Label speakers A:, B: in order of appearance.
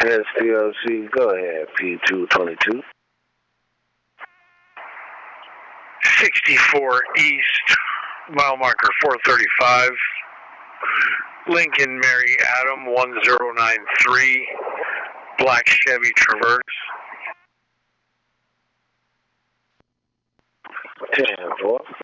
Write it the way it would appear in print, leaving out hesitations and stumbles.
A: SDLC, go ahead, P222.
B: 64 East, mile marker 435. Lincoln Mary Adam 1093. Black Chevy Traverse.
A: 10-4.